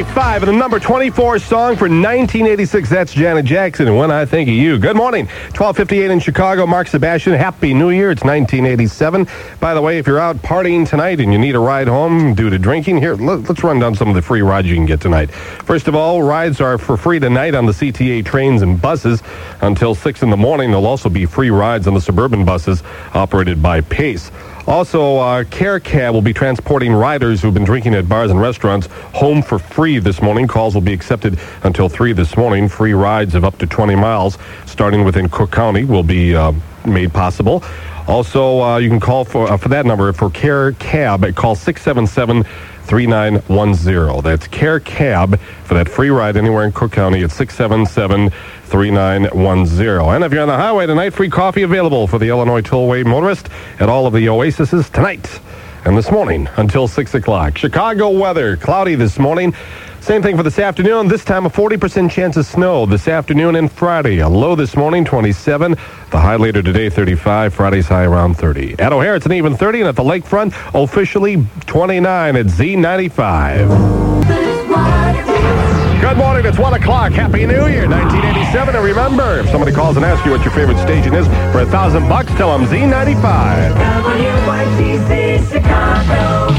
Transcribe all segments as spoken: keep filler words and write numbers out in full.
ninety-five and the number twenty-four song for nineteen eighty-six. That's Janet Jackson and When I Think of You. Good morning. twelve fifty-eight in Chicago. Mark Sebastian. Happy New Year. It's nineteen eighty-seven. By the way, if you're out partying tonight and you need a ride home due to drinking, here, let's run down some of the free rides you can get tonight. First of all, rides are for free tonight on the C T A trains and buses until six in the morning. There'll also be free rides on the suburban buses operated by Pace. Also, uh, Care Cab will be transporting riders who've been drinking at bars and restaurants home for free this morning. Calls will be accepted until three this morning. Free rides of up to twenty miles, starting within Cook County, will be uh, made possible. Also, uh, you can call for uh, for that number for Care Cab. Call six seven seven, three nine one zero. That's Care Cab for that free ride anywhere in Cook County at six seven seven, three nine one zero. And if you're on the highway tonight, free coffee available for the Illinois Tollway motorist at all of the Oases tonight and this morning until six o'clock. Chicago weather, cloudy this morning. Same thing for this afternoon. This time a forty percent chance of snow this afternoon and Friday. A low this morning, twenty-seven. The high later today, thirty-five. Friday's high around thirty. At O'Hare, it's an even thirty. And at the lakefront, officially twenty-nine at Z ninety-five. Good morning. It's one o'clock. Happy New Year, nineteen eighty-seven. And remember, if somebody calls and asks you what your favorite station is, for a thousand bucks, tell them Z ninety-five. W Y T C Chicago.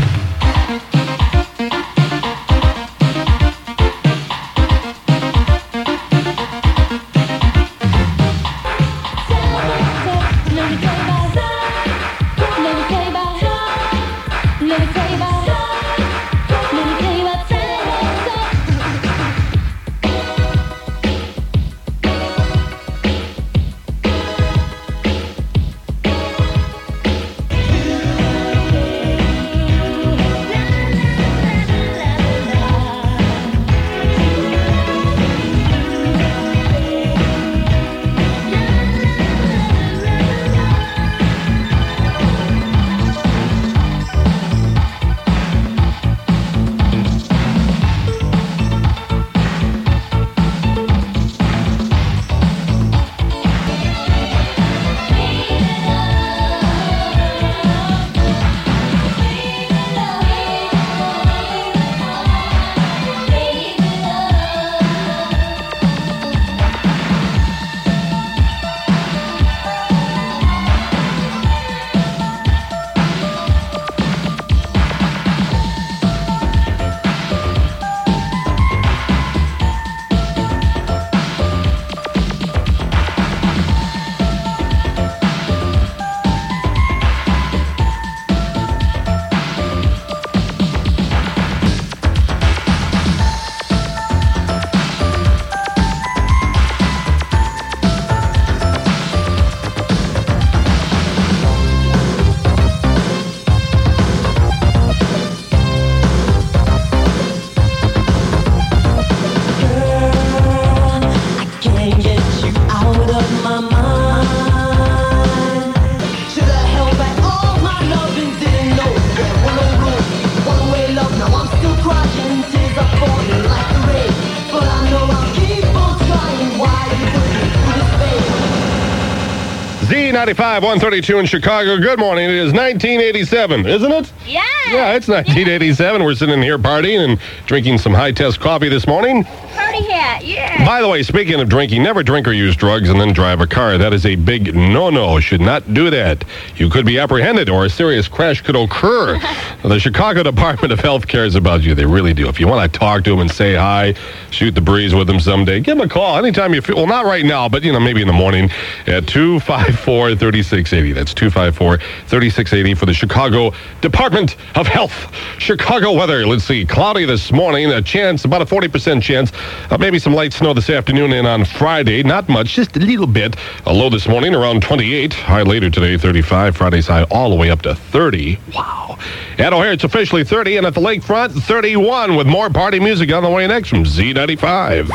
Z ninety-five, one thirty-two in Chicago. Good morning. It is nineteen eighty-seven, isn't it? Yeah. Yeah, it's nineteen eighty-seven. We're sitting here partying and drinking some high-test coffee this morning. Party hat, yeah. By the way, speaking of drinking, never drink or use drugs and then drive a car. That is a big no-no. Should not do that. You could be apprehended or a serious crash could occur. The Chicago Department of Health cares about you. They really do. If you want to talk to them and say hi, shoot the breeze with them someday, give them a call anytime you feel, well, not right now, but, you know, maybe in the morning at two five four, three six eight zero. That's two five four, three six eight zero for the Chicago Department of Health. Chicago weather, let's see, cloudy this morning, a chance, about a forty percent chance, uh, maybe some light snow this afternoon and on Friday, not much, just a little bit. A low this morning around twenty-eight, high later today, thirty-five, Friday's high all the way up to thirty. Wow. At O'Hare, it's officially thirty, and at the lakefront, thirty-one, with more party music on the way next from Z ninety-five.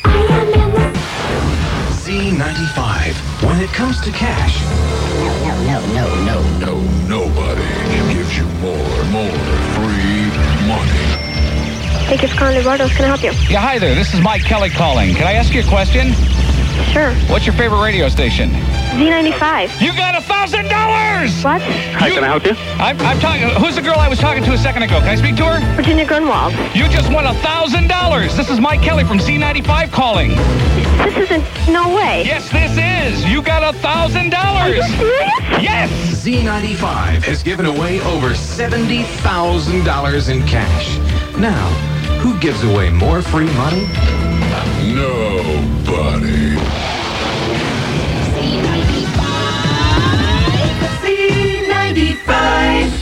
Z ninety-five, when it comes to cash. No, no, no, no, No, nobody gives you more, more free money. Thank you for calling Eduardo's. Can I help you? Yeah, hi there. This is Mike Kelly calling. Can I ask you a question? Sure. What's your favorite radio station? Z ninety-five. You got a thousand dollars! What? Hi, can I help you? I'm, I'm talking. Who's the girl I was talking to a second ago? Can I speak to her? Virginia Grunwald. You just won a thousand dollars. This is Mike Kelly from Z ninety-five calling. This isn't, no way. Yes, this is. You got a thousand Are you dollars. serious? Yes. Z ninety-five has given away over seventy thousand dollars in cash. Now, who gives away more free money? Nobody. Z ninety-five.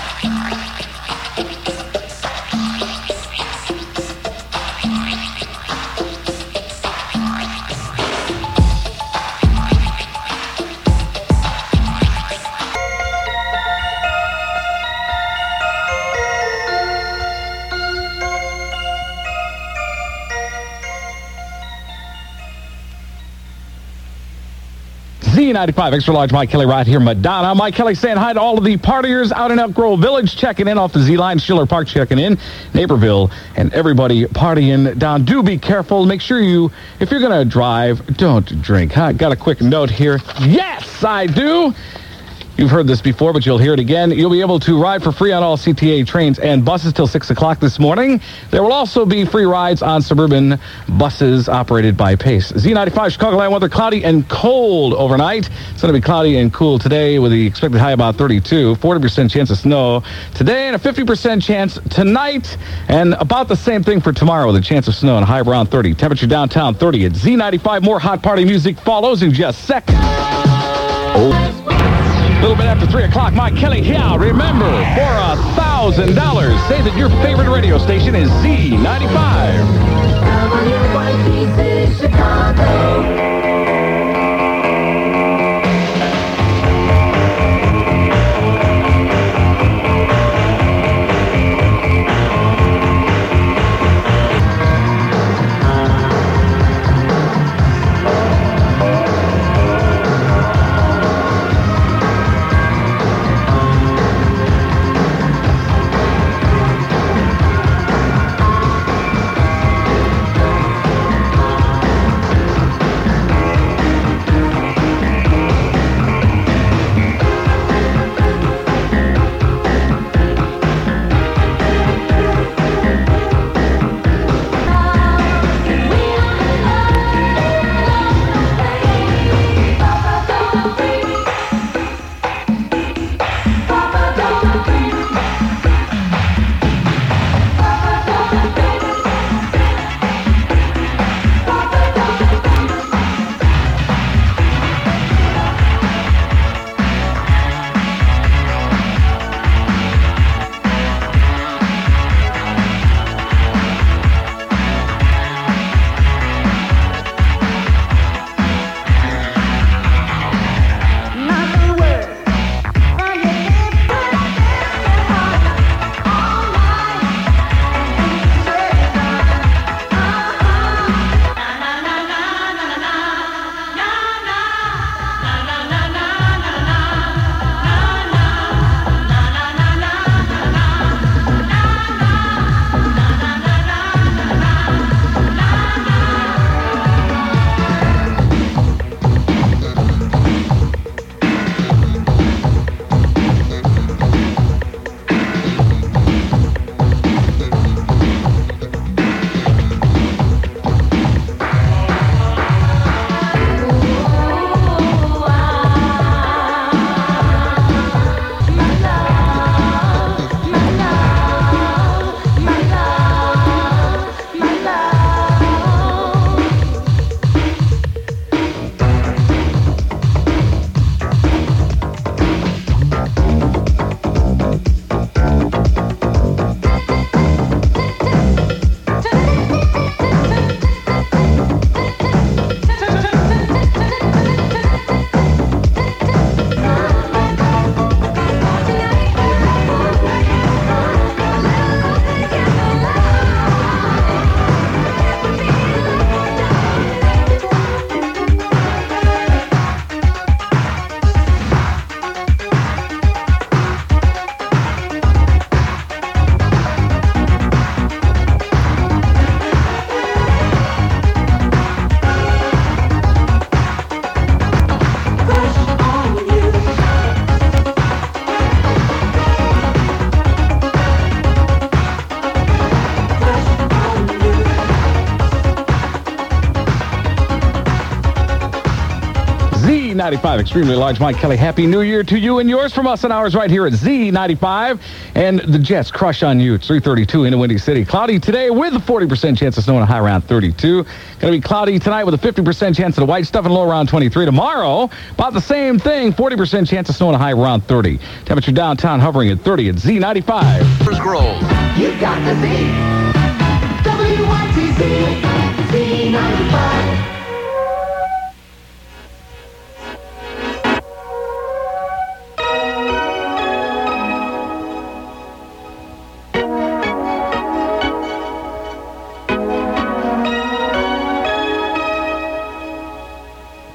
Z ninety-five, extra large Mike Kelly right here, Madonna. Mike Kelly saying hi to all of the partiers out in Elk Grove Village, checking in off the Z-Line. Schiller Park checking in. Naperville and everybody partying down. Do be careful. Make sure you, if you're going to drive, don't drink. Huh? Got a quick note here. Yes, I do. You've heard this before, but you'll hear it again. You'll be able to ride for free on all C T A trains and buses till six o'clock this morning. There will also be free rides on suburban buses operated by Pace. Z ninety-five, Chicagoland weather, cloudy and cold overnight. It's going to be cloudy and cool today with the expected high about thirty-two. forty percent chance of snow today and a fifty percent chance tonight. And about the same thing for tomorrow with a chance of snow and a high around thirty. Temperature downtown thirty at Z ninety-five. More hot party music follows in just seconds. Oh. A little bit after three o'clock, Mike Kelly here. Remember, for a thousand dollars, say that your favorite radio station is Z ninety-five. Come on, your white piece in Chicago. ninety-five, extremely large Mike Kelly. Happy New Year to you and yours from us and ours right here at Z ninety-five. And the Jets crush on you. It's three thirty-two in the Windy City. Cloudy today with a forty percent chance of snow and a high around thirty-two. Going to be cloudy tonight with a fifty percent chance of the white stuff and low around twenty-three. Tomorrow, about the same thing, forty percent chance of snow and a high around thirty. Temperature downtown hovering at thirty at Z ninety-five. Grove. You got the Z. W I T Z. Z ninety-five.